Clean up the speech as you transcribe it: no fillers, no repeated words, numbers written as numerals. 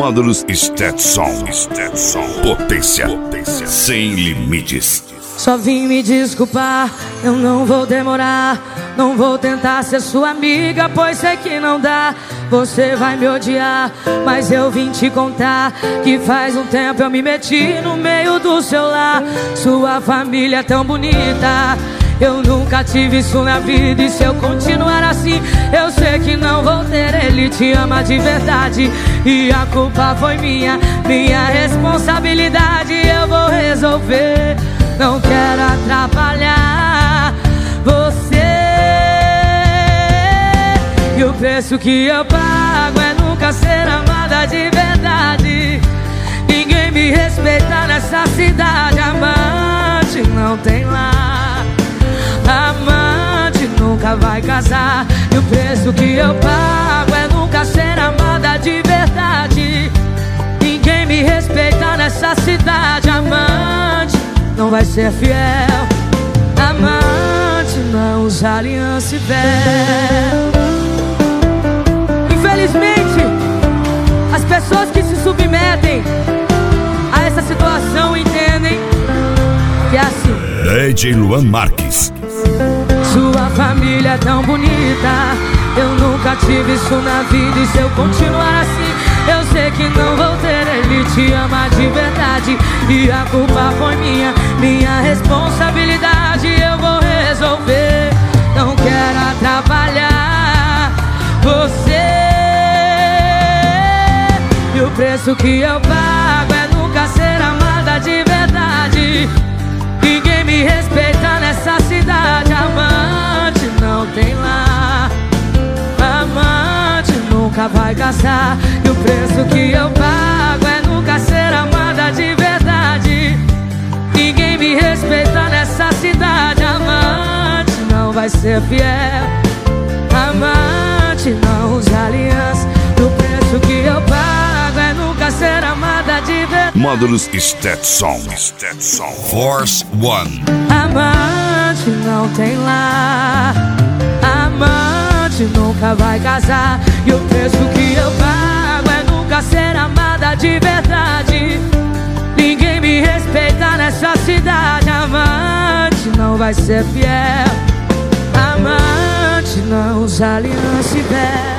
Módulos Stetson. Potência sem limites. Só vim me desculpar, eu não vou demorar. Não vou tentar ser sua amiga, pois sei que não dá. Você vai me odiar, mas eu vim te contar que faz um tempo eu me meti no meio do seu lar. Sua família é tão bonita, eu nunca tive isso na vida. E se eu continuar assim, eu sei que não vou ter. Ele te ama de verdade e a culpa foi minha responsabilidade. Eu vou resolver, não quero atrapalhar você. E o preço que eu pago é nunca ser amada de verdade. Ninguém me respeita nessa cidade. Amante não tem lá, amante nunca vai casar. E o preço que eu pago é nunca ser amada de verdade. Ninguém me respeita nessa cidade. Amante não vai ser fiel, amante não usa aliança e véu. Infelizmente, as pessoas que se submetem a essa situação entendem que é assim. DJ Luan Marques. Sua família é tão bonita, eu nunca tive isso na vida. E se eu continuar assim, eu sei que não vou ter. Ele te ama de verdade e a culpa foi minha responsabilidade. Eu vou resolver, não quero atrapalhar você. E o preço que eu pago é nunca ser amada de verdade. Ninguém me respeita nessa cidade. Amante não tem lá, amante nunca vai casar. E o preço que eu pago é nunca ser amada de verdade. Ninguém me respeita nessa cidade. Amante não vai ser fiel, amante não usa aliança. E o preço que eu pago é nunca ser amada de verdade. Módulos Stetson. Force One. Amante não tem lá, amante nunca vai casar. E o preço que eu pago é nunca ser amada de verdade. Ninguém me respeita nessa cidade. Amante não vai ser fiel, amante não usa aliança e véu.